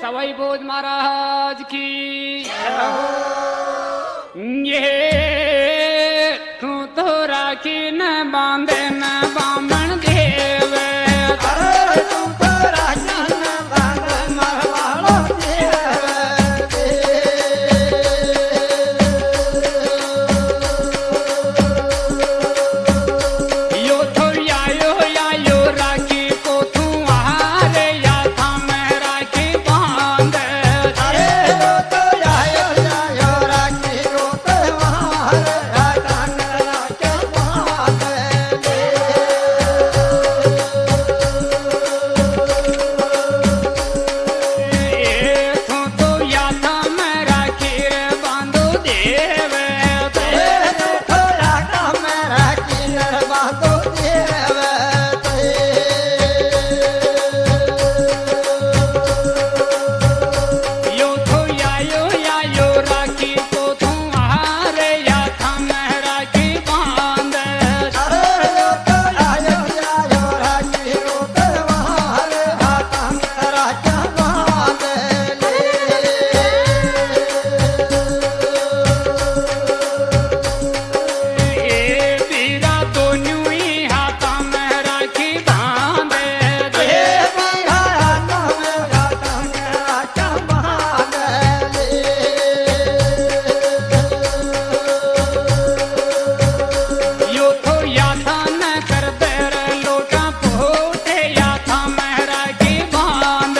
सवाई बोझ महाराज की। ये तू तो राखी न बांधे न बामण देव, अरे तू तो राखी न बांधे मरवाड़ो देव। यो तो आयो राखी को तू हारे या था मैं राखी बांध। अरे यो तो आयो राखी को तो वहां राखा न राखा बांध ले। तू तो या था मैं राखी रे बांधो देव। तो राखा मैं राखी न बांधो देव। यो तो आयो राखी को तू हारे या था मैं राखी बांध। अरे यो तो आयो राखी को तो वहां राखा न राखा बांध ले। ए बीरा दोनों ही हाथा में राखी बांध। यो तो या था न कर दे रे लोटा पोते या था मैं राखी बांध।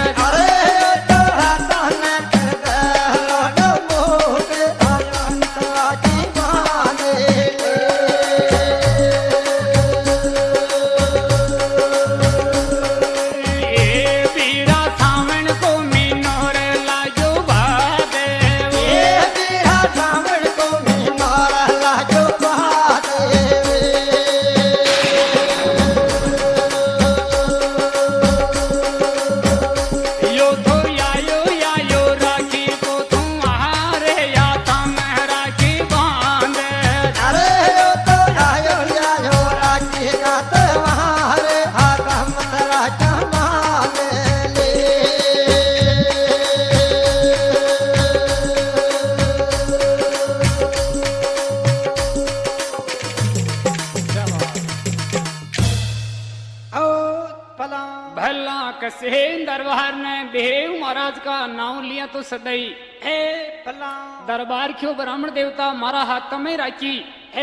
ए बीरा सावण को मीनो रे लाजो बादेव। यो तो आयो राखी को तू हारे या था मैं राखी बांध। भला कसे दरबार ने देव महाराज का नाम लिया तो सदैई दरबार क्यों ब्राह्मण देवता मारा हाथ में राखी।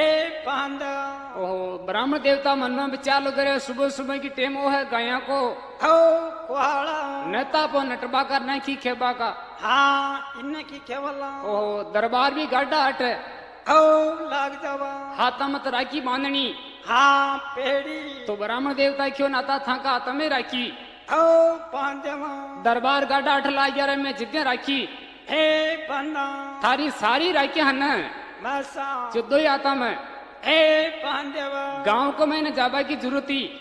ओहो ब्राह्मण देवता मन में विचार लो करे सुबह सुबह की टेम वो है गाया को नेता पो नटबा का नहीं की खेबा का। ओहो दरबार भी गाड़ा हट हाथा मत राखी बांधनी। तो ब्राह्मण देवता क्यों नाता था का हाथ में राखी। दरबार गाड़ा हट ला यार में जिद्दे राखी थारी सारी राखी हन चुद्दो ही आता में गांव को मैंने जाबा की जरूरत ही।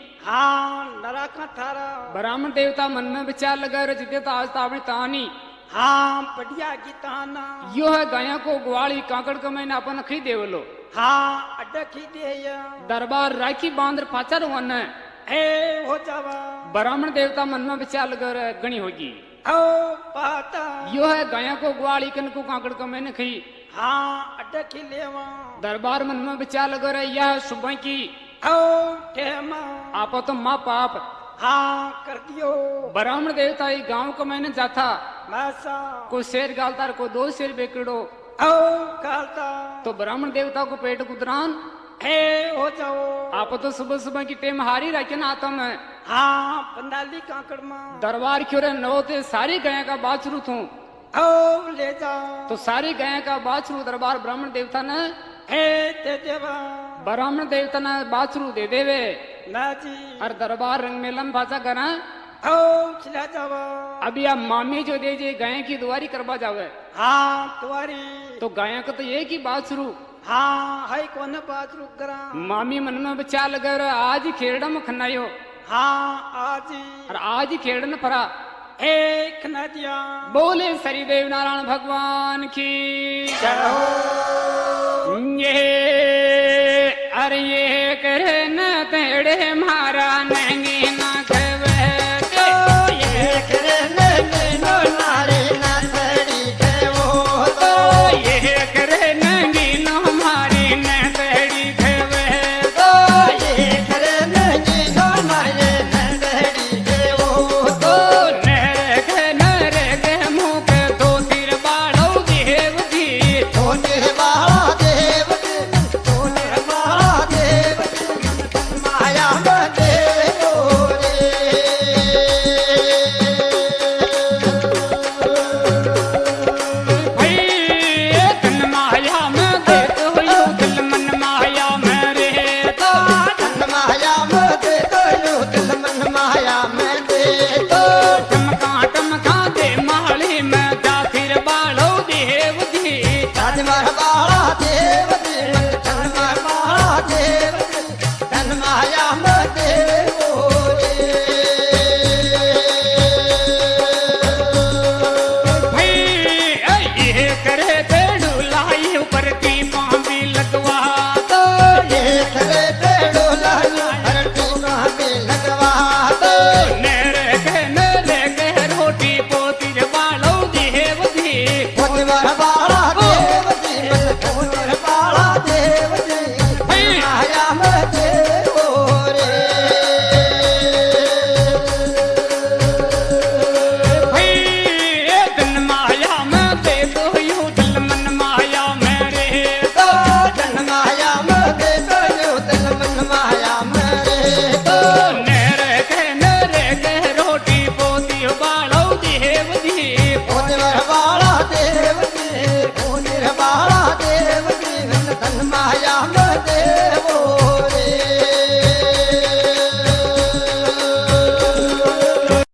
ब्राह्मण देवता मन में विचार लगा रहे जिद्दे तो आज तावणी तानी बढ़िया गीताना यो है गाया को ग्वाली काकड़ को मैंने अपन खी देवलो। अडखी दे दरबार राखी बांध पाचर वन हो जावा ब्राह्मण देवता मन में विचार लगा रहे गणी होगी। पाता यो है गाया को ग्वाली कन को काकड़ को मैंने खी। अडखी लेवा दरबार मन में विचार लगा रहे यह सुबह की ठेमा आप तो माँ पाप कर दियो। ब्राह्मण देवता ये गांव को मैंने जाता को शेर गालता को 2 शेर बेकड़ो गालता तो ब्राह्मण देवता को पेट कुदरान हो जाओ। आप तो सुबह सुबह की टेम हारी रखे ना आता मैं पंडाली काकड़ में दरबार क्यों रे नवते सारी गया का बाछरू थू ले जाओ। तो सारी गया का बाछरू दरबार ब्राह्मण देवता ने दे देवा ब्राह्मण देवता ने बाछरू दे देवे ना जी। और दरबार रंग मेलन भाषा करा खिला जावा। अभी आप मामी जो दे जे गाय की दुआरी करवा जावे तुम्हारी तो गाय का तो ये की बाछरू हाय कौन बात रुक करा। मामी मन में विचार लगा रहा आज ही खेरड़ा में खनायो आज और आज ही खेरड़न फरा एक नदिया बोले सरिदेव नारायण भगवान की ये अरे ये करे न तेड़े मारा